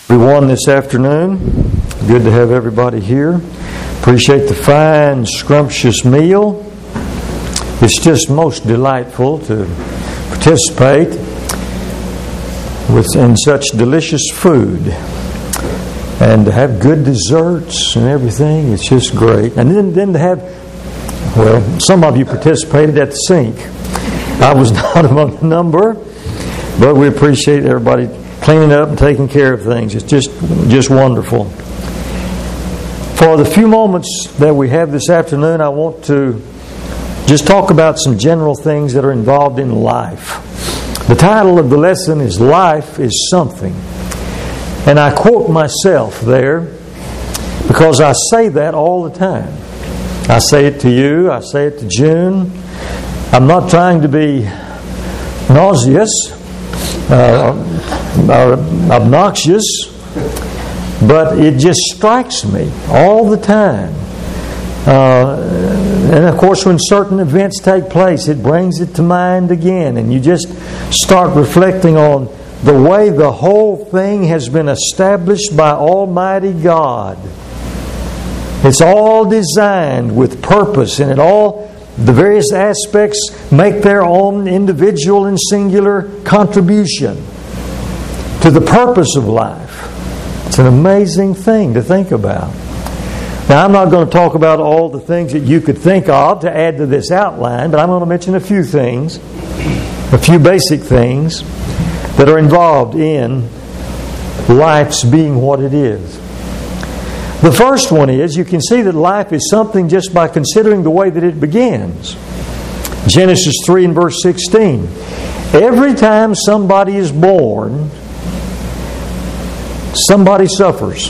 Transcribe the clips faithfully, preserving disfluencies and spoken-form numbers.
Everyone this afternoon. Good to have everybody here. Appreciate the fine, scrumptious meal. It's just most delightful to participate with in such delicious food and to have good desserts and everything. It's just great. And then, then to have, well, some of you participated at the sink. I was not among the number, but we appreciate everybody cleaning up and taking care of things. It's just just wonderful. For the few moments that we have this afternoon, I want to just talk about some general things that are involved in life. The title of the lesson is Life is Something. And I quote myself there because I say that all the time. I say it to you. I say it to June. I'm not trying to be nauseous uh, or obnoxious, but it just strikes me all the time. Uh, and of course, when certain events take place, it brings it to mind again, and you just start reflecting on the way the whole thing has been established by Almighty God. It's all designed with purpose, and it all, the various aspects make their own individual and singular contribution to the purpose of life. It's an amazing thing to think about. Now, I'm not going to talk about all the things that you could think of to add to this outline, but I'm going to mention a few things, a few basic things that are involved in life's being what it is. The first one is, you can see that life is something just by considering the way that it begins. Genesis three and verse sixteen. Every time somebody is born, somebody suffers.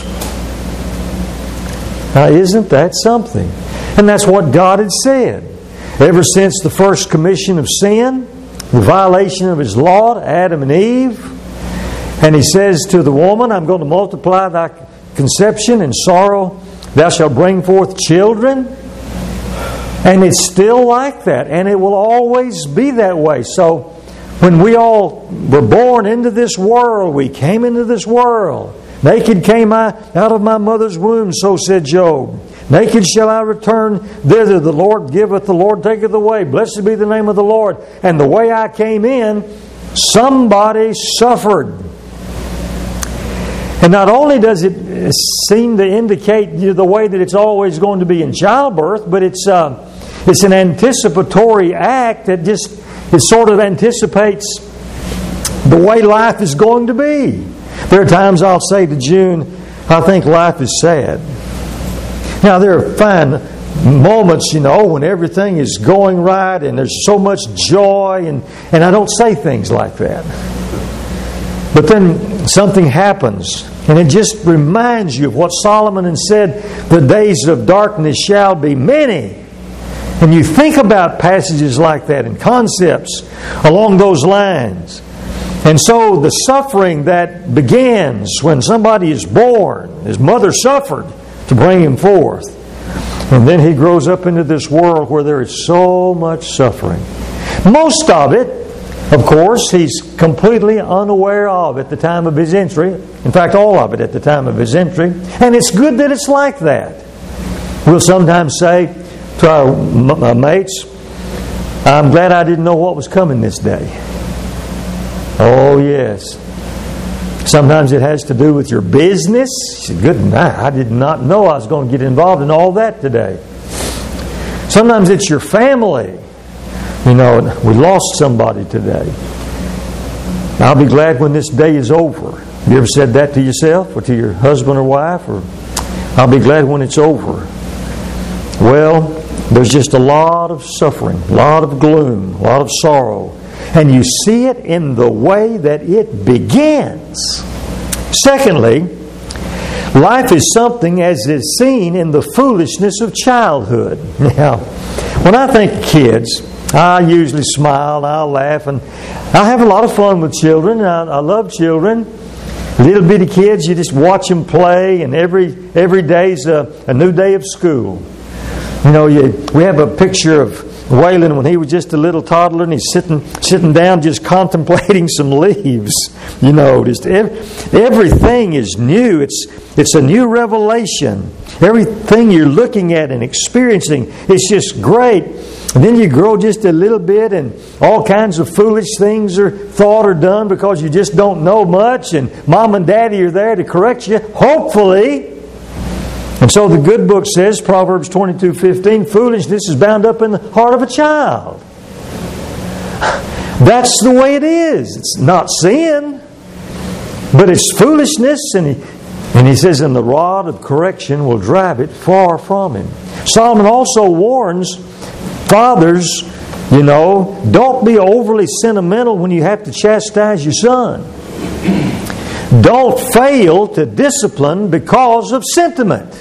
Now, isn't that something? And that's what God had said. Ever since the first commission of sin, the violation of His law to Adam and Eve, and He says to the woman, I'm going to multiply thy conception and sorrow, thou shalt bring forth children. And it's still like that, and it will always be that way. So, when we all were born into this world, we came into this world. Naked came I out of my mother's womb, so said Job. Naked shall I return thither. The Lord giveth, the Lord taketh away. Blessed be the name of the Lord. And the way I came in, somebody suffered. And not only does it seem to indicate the way that it's always going to be in childbirth, but it's uh, it's an anticipatory act that just it sort of anticipates the way life is going to be. There are times I'll say to June, I think life is sad. Now, there are fine moments, you know, when everything is going right and there's so much joy, and, and I don't say things like that. But then something happens, and it just reminds you of what Solomon had said, the days of darkness shall be many. And you think about passages like that and concepts along those lines. And so the suffering that begins when somebody is born, his mother suffered to bring him forth. And then he grows up into this world where there is so much suffering. Most of it, of course, he's completely unaware of at the time of his entry. In fact, all of it at the time of his entry. And it's good that it's like that. We'll sometimes say to our mates, I'm glad I didn't know what was coming this day. Oh, yes. Sometimes it has to do with your business. Good night. I did not know I was going to get involved in all that today. Sometimes it's your family. You know, we lost somebody today. I'll be glad when this day is over. Have you ever said that to yourself or to your husband or wife? Or I'll be glad when it's over. Well, there's just a lot of suffering, a lot of gloom, a lot of sorrow. And you see it in the way that it begins. Secondly, life is something as is seen in the foolishness of childhood. Now, when I think of kids, I usually smile and I'll laugh, and I have a lot of fun with children. I, I love children. Little bitty kids, you just watch them play, and every every day's a, a new day of school. You know, you, we have a picture of Waylon, when he was just a little toddler, and he's sitting sitting down just contemplating some leaves. You know, just ev- everything is new. It's it's a new revelation. Everything you're looking at and experiencing, it's just great. And then you grow just a little bit, and all kinds of foolish things are thought or done because you just don't know much, and Mom and Daddy are there to correct you, hopefully. And so the good book says, Proverbs twenty-two fifteen, foolishness is bound up in the heart of a child. That's the way it is. It's not sin, but it's foolishness. And he, and he says, and the rod of correction will drive it far from him. Solomon also warns fathers, you know, don't be overly sentimental when you have to chastise your son. Don't fail to discipline because of sentiment.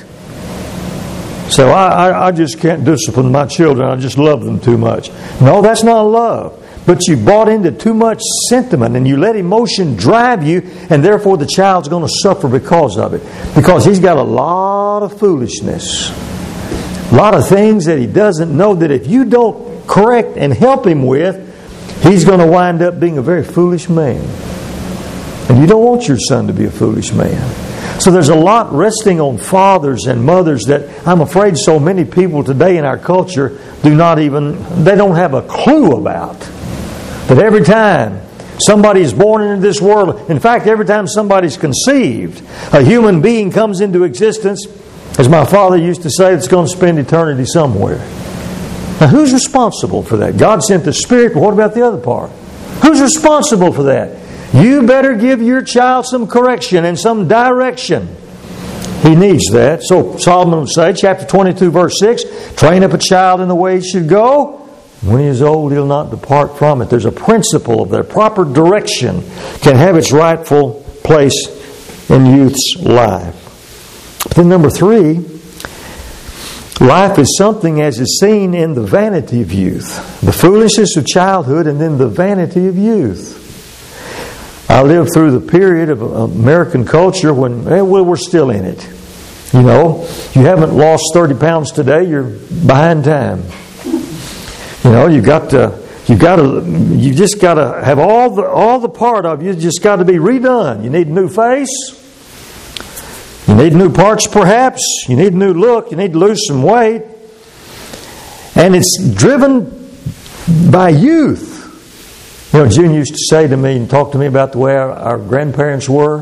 So I, I, I just can't discipline my children. I just love them too much. No, that's not love. But you bought into too much sentiment and you let emotion drive you, and therefore the child's going to suffer because of it. Because he's got a lot of foolishness. A lot of things that he doesn't know that if you don't correct and help him with, he's going to wind up being a very foolish man. And you don't want your son to be a foolish man. So there's a lot resting on fathers and mothers that I'm afraid so many people today in our culture do not even, they don't have a clue about. But every time somebody is born into this world, in fact, every time somebody's conceived, a human being comes into existence, as my father used to say, it's going to spend eternity somewhere. Now, who's responsible for that? God sent the Spirit, but what about the other part? Who's responsible for that? You better give your child some correction and some direction. He needs that. So Solomon would say, chapter twenty-two, verse six, train up a child in the way he should go. When he is old, he'll not depart from it. There's a principle of their proper direction can have its rightful place in youth's life. But then number three, life is something as is seen in the vanity of youth. The foolishness of childhood and then the vanity of youth. I lived through the period of American culture when, well, we're still in it. You know, you haven't lost thirty pounds today, you're behind time. You know, you got to, you got to, you just got to have all the all the part of you just got to be redone. You need a new face. You need new parts, perhaps. You need a new look. You need to lose some weight. And it's driven by youth. You know, June used to say to me and talk to me about the way our, our grandparents were.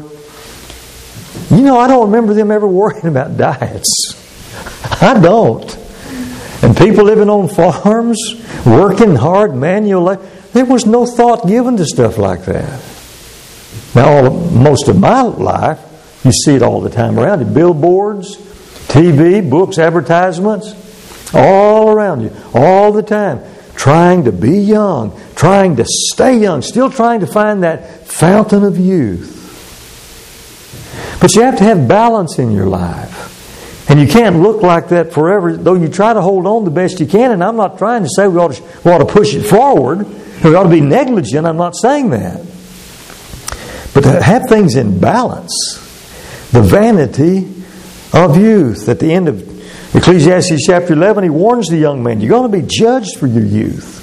You know, I don't remember them ever worrying about diets. I don't. And people living on farms, working hard, manual labor, there was no thought given to stuff like that. Now, all, most of my life, you see it all the time around you. Billboards, T V, books, advertisements, all around you, all the time. Trying to be young, trying to stay young, still trying to find that fountain of youth. But you have to have balance in your life. And you can't look like that forever, though you try to hold on the best you can. And I'm not trying to say we ought to, we ought to push it forward. We ought to be negligent. I'm not saying that. But to have things in balance. The vanity of youth. At the end of Ecclesiastes chapter eleven, he warns the young man, you're going to be judged for your youth.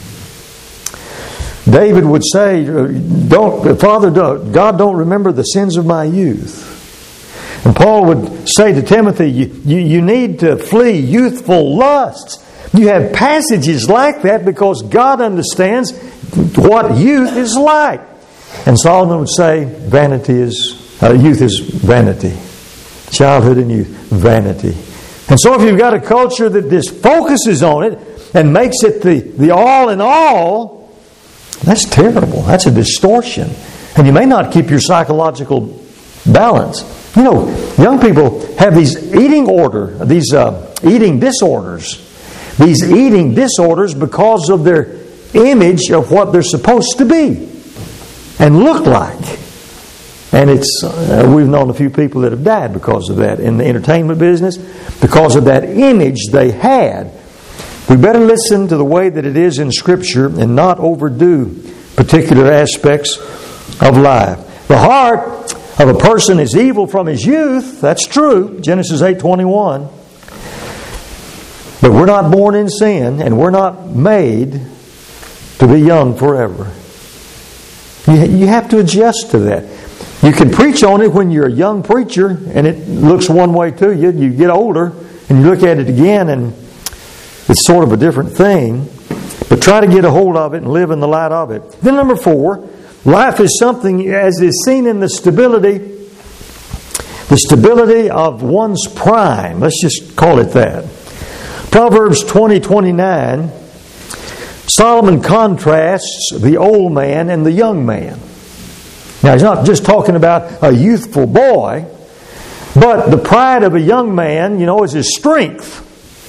David would say, "Don't, Father, God don't remember the sins of my youth." And Paul would say to Timothy, you, you, you need to flee youthful lusts. You have passages like that because God understands what youth is like. And Solomon would say, vanity is, uh, youth is vanity. Childhood and youth, vanity. And so if you've got a culture that just focuses on it and makes it the, the all in all, that's terrible. That's a distortion. And you may not keep your psychological balance. You know, young people have these eating order, these uh, eating disorders. These eating disorders because of their image of what they're supposed to be and look like. And it's uh, we've known a few people that have died because of that in the entertainment business, because of that image they had. We better listen to the way that it is in Scripture and not overdo particular aspects of life. The heart of a person is evil from his youth. That's true. Genesis eight twenty-one. But we're not born in sin, and we're not made to be young forever. You, you have to adjust to that. You can preach on it when you're a young preacher, and it looks one way to you. You get older, and you look at it again, and it's sort of a different thing. But try to get a hold of it and live in the light of it. Then number four, life is something, as is seen in the stability, the stability of one's prime. Let's just call it that. Proverbs twenty twenty-nine, Solomon contrasts the old man and the young man. Now, he's not just talking about a youthful boy, but the pride of a young man, you know, is his strength.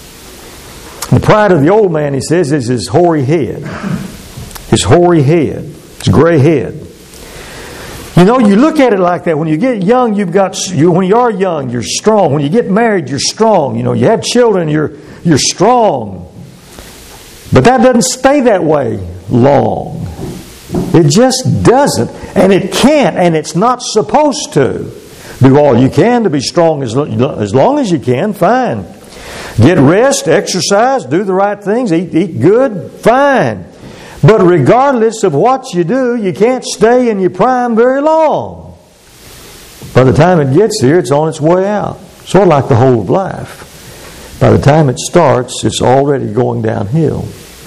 The pride of the old man, he says, is his hoary head. His hoary head. His gray head. You know, you look at it like that. When you get young, you've got, you, when you are young, you're strong. When you get married, you're strong. You know, you have children, you're, you're strong. But that doesn't stay that way long. It just doesn't. And it can't, and it's not supposed to. Do all you can to be strong as, as long as you can, fine. Get rest, exercise, do the right things, eat, eat good, fine. But regardless of what you do, you can't stay in your prime very long. By the time it gets here, it's on its way out. Sort of like the whole of life. By the time it starts, it's already going downhill.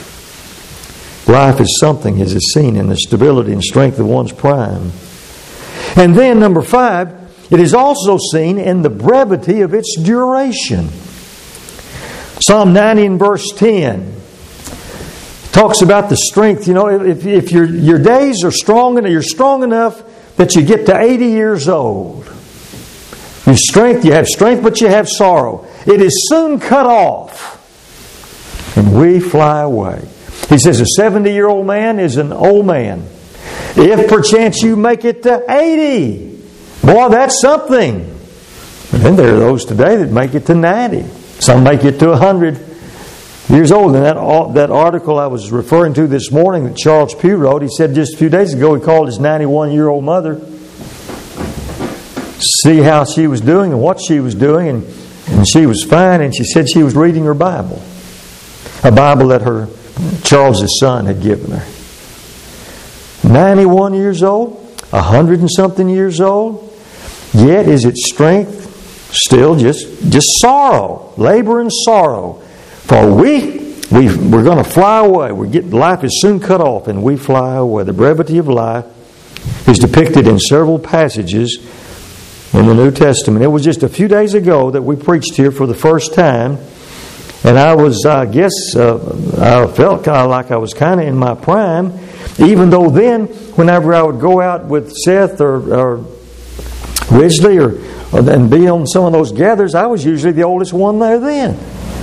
Life is something, as is seen in the stability and strength of one's prime. And then, number five, it is also seen in the brevity of its duration. Psalm ninety and verse ten talks about the strength. You know, if, if your, your days are strong enough, you're strong enough that you get to eighty years old. Your strength, you have strength, but you have sorrow. It is soon cut off, and we fly away. He says a seventy-year-old man is an old man. If perchance you make it to eighty, boy, that's something. And then there are those today that make it to ninety. Some make it to one hundred years old. And that, that article I was referring to this morning that Charles Pugh wrote, he said just a few days ago he called his ninety-one-year-old mother, see how she was doing and what she was doing, and, and she was fine, and she said she was reading her Bible. A Bible that her Charles' son had given her. ninety-one years old, one hundred and something years old, yet is its strength still just, just sorrow, labor and sorrow. For we, we we're going to fly away. We get life is soon cut off, and we fly away. The brevity of life is depicted in several passages in the New Testament. It was just a few days ago that we preached here for the first time, and I was, I guess, uh, I felt kind of like I was kind of in my prime, even though then, whenever I would go out with Seth or, or Ridgely or and be on some of those gatherings, I was usually the oldest one there then.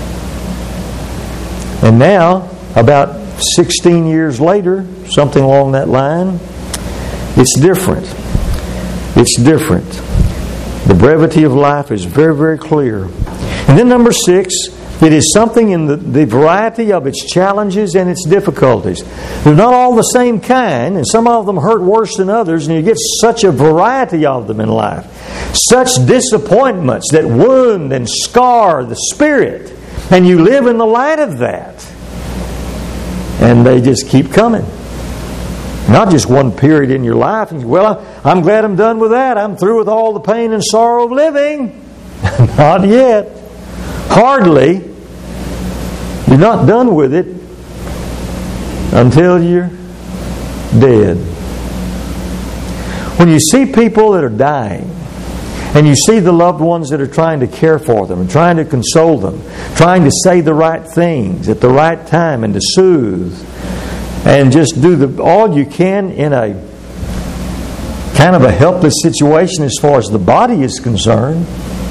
And now, about sixteen years later, something along that line, it's different. It's different. The brevity of life is very, very clear. And then number six, it is something in the, the variety of its challenges and its difficulties. They're not all the same kind, and some of them hurt worse than others, and you get such a variety of them in life. Such disappointments that wound and scar the spirit, and you live in the light of that. And they just keep coming. Not just one period in your life, and well, I'm glad I'm done with that. I'm through with all the pain and sorrow of living. Not yet. Hardly. You're not done with it until you're dead. When you see people that are dying, and you see the loved ones that are trying to care for them and trying to console them, trying to say the right things at the right time and to soothe, and just do the all you can in a kind of a helpless situation as far as the body is concerned.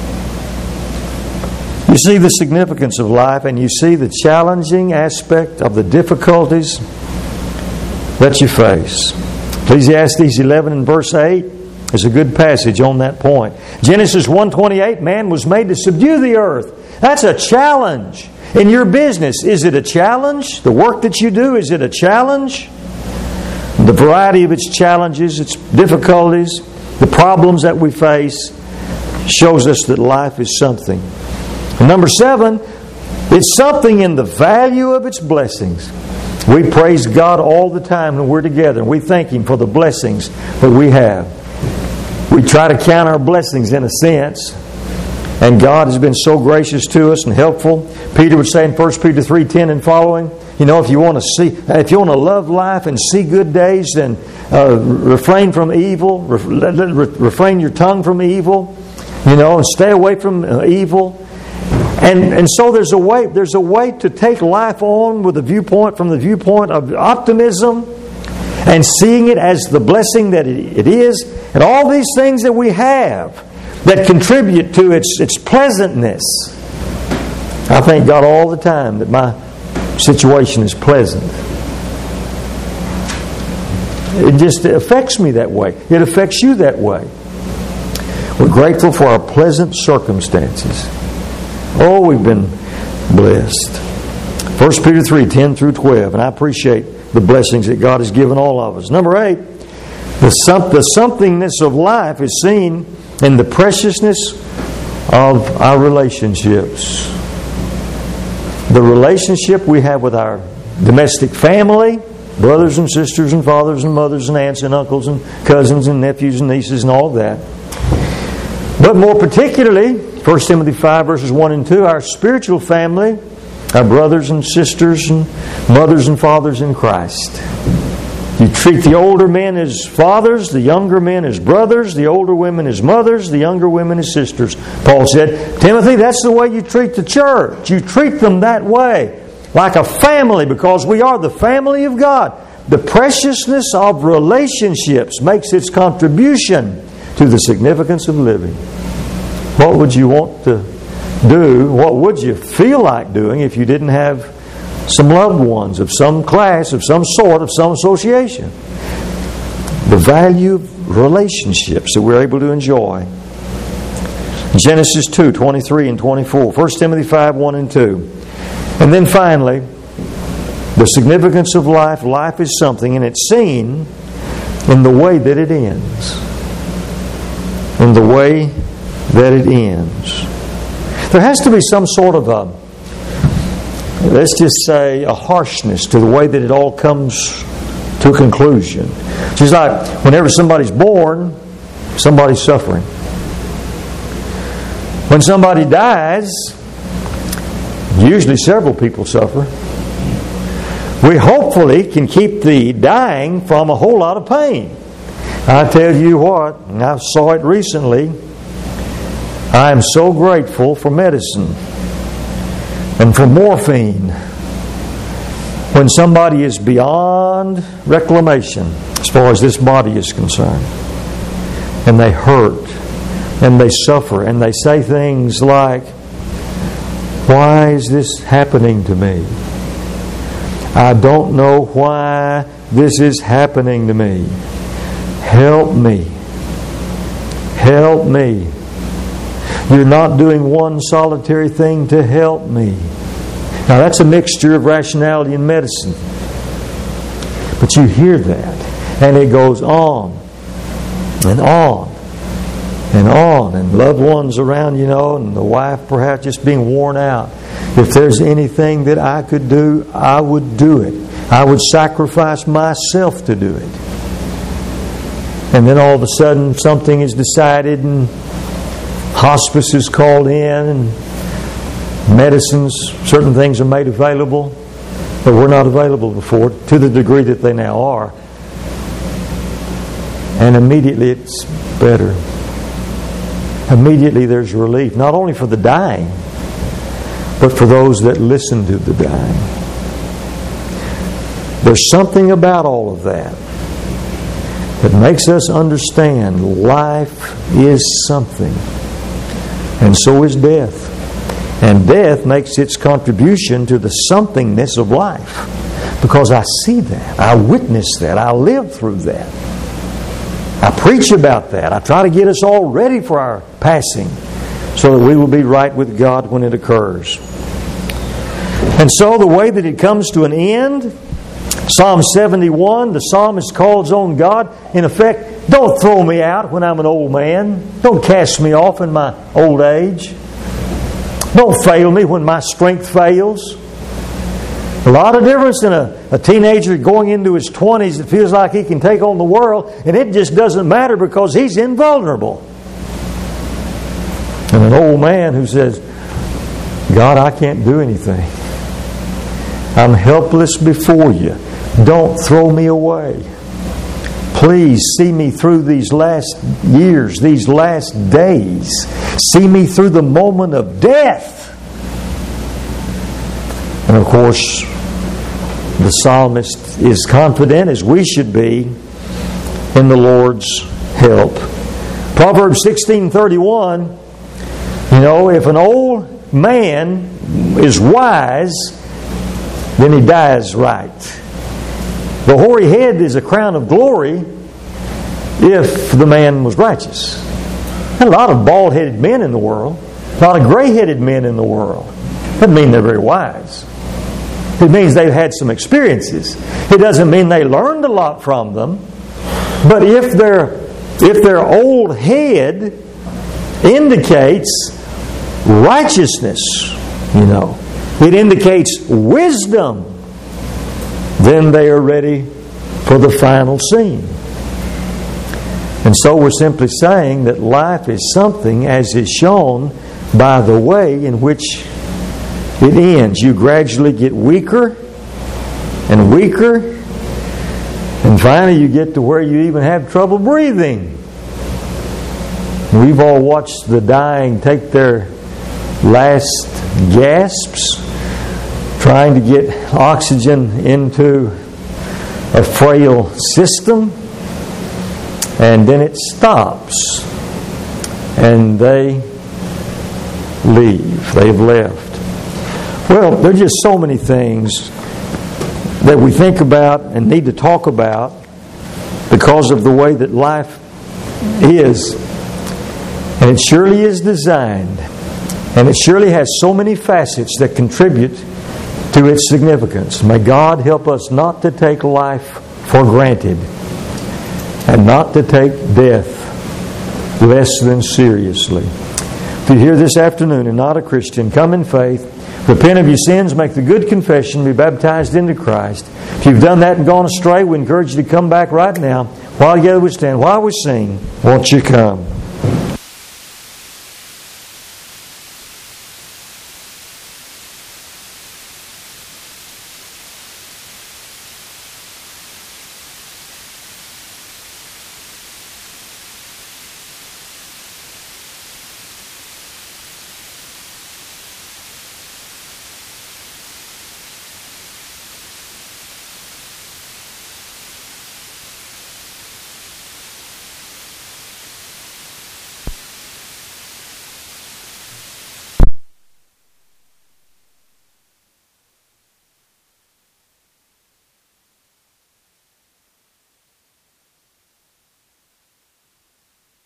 You see the significance of life, and you see the challenging aspect of the difficulties that you face. Ecclesiastes eleven and verse eight is a good passage on that point. Genesis one twenty-eight, man was made to subdue the earth. That's a challenge. In your business, is it a challenge? The work that you do, is it a challenge? The variety of its challenges, its difficulties, the problems that we face shows us that life is something. And number seven, It's something in the value of its blessings. We praise God all the time when we're together, and we thank Him for the blessings that we have. We try to count our blessings in a sense, and God has been so gracious to us and helpful. Peter would say in First Peter three ten and following, you know, if you want to see, if you want to love life and see good days, then uh, refrain from evil, refrain your tongue from evil, you know, and stay away from uh, evil. And and so there's a way there's a way to take life on with a viewpoint from the viewpoint of optimism and seeing it as the blessing that it, it is, and all these things that we have that contribute to its its pleasantness. I thank God all the time that my situation is pleasant. It just affects me that way. It affects you that way. We're grateful for our pleasant circumstances. Oh, we've been blessed. First Peter three ten through twelve, and I appreciate the blessings that God has given all of us. Number eight, the, some, the somethingness of life is seen in the preciousness of our relationships. The relationship we have with our domestic family, brothers and sisters and fathers and mothers and aunts and uncles and cousins and nephews and nieces and all of that. But more particularly, First Timothy five verses one and two, our spiritual family, our brothers and sisters and mothers and fathers in Christ. You treat the older men as fathers, the younger men as brothers, the older women as mothers, the younger women as sisters. Paul said, Timothy, that's the way you treat the church. You treat them that way, like a family, because we are the family of God. The preciousness of relationships makes its contribution to the significance of living. What would you want to do? What would you feel like doing if you didn't have some loved ones of some class, of some sort, of some association? The value of relationships that we're able to enjoy. Genesis two, twenty-three and twenty-four. First Timothy five, one and two. And then finally, the significance of life. Life is something, and it's seen in the way that it ends. In the way that it ends. There has to be some sort of a, let's just say, a harshness to the way that it all comes to a conclusion. Just like whenever somebody's born, somebody's suffering. When somebody dies, usually several people suffer. We hopefully can keep the dying from a whole lot of pain. I tell you what, and I saw it recently, I am so grateful for medicine and for morphine. When somebody is beyond reclamation as far as this body is concerned, and they hurt and they suffer and they say things like, why is this happening to me? I don't know why this is happening to me. Help me. Help me. You're not doing one solitary thing to help me. Now that's a mixture of rationality and medicine. But you hear that. And it goes on and on and on. And loved ones around, you know, and the wife perhaps just being worn out. If there's anything that I could do, I would do it. I would sacrifice myself to do it. And then all of a sudden something is decided and hospice is called in and medicines, certain things are made available that were not available before to the degree that they now are. And immediately it's better. Immediately there's relief, not only for the dying, but for those that listen to the dying. There's something about all of that that makes us understand life is something. And so is death. And death makes its contribution to the somethingness of life. Because I see that. I witness that. I live through that. I preach about that. I try to get us all ready for our passing so that we will be right with God when it occurs. And so the way that it comes to an end, Psalm seventy-one, the psalmist calls on God, in effect, don't throw me out when I'm an old man. Don't cast me off in my old age. Don't fail me when my strength fails. A lot of difference in a, a teenager going into his twenties that feels like he can take on the world, and it just doesn't matter because he's invulnerable. And an old man who says, God, I can't do anything. I'm helpless before you. Don't throw me away. Please see me through these last years, these last days. See me through the moment of death. And of course, the psalmist is confident, as we should be, in the Lord's help. Proverbs sixteen thirty-one, you know, if an old man is wise, then he dies right. The hoary head is a crown of glory if the man was righteous. There are a lot of bald-headed men in the world, a lot of gray-headed men in the world. Doesn't mean they're very wise. It means they've had some experiences. It doesn't mean they learned a lot from them. But if their if their old head indicates righteousness, you know, it indicates wisdom, then they are ready for the final scene. And so we're simply saying that life is something, as is shown by the way in which it ends. You gradually get weaker and weaker, and finally you get to where you even have trouble breathing. We've all watched the dying take their last gasps, trying to get oxygen into a frail system, and then it stops, and they leave. They've left. Well, there are just so many things that we think about and need to talk about because of the way that life is. And it surely is designed, and it surely has so many facets that contribute to its significance. May God help us not to take life for granted and not to take death less than seriously. If you're here this afternoon and not a Christian, come in faith, repent of your sins, make the good confession, be baptized into Christ. If you've done that and gone astray, we encourage you to come back right now. While together we stand, while we sing, won't you come?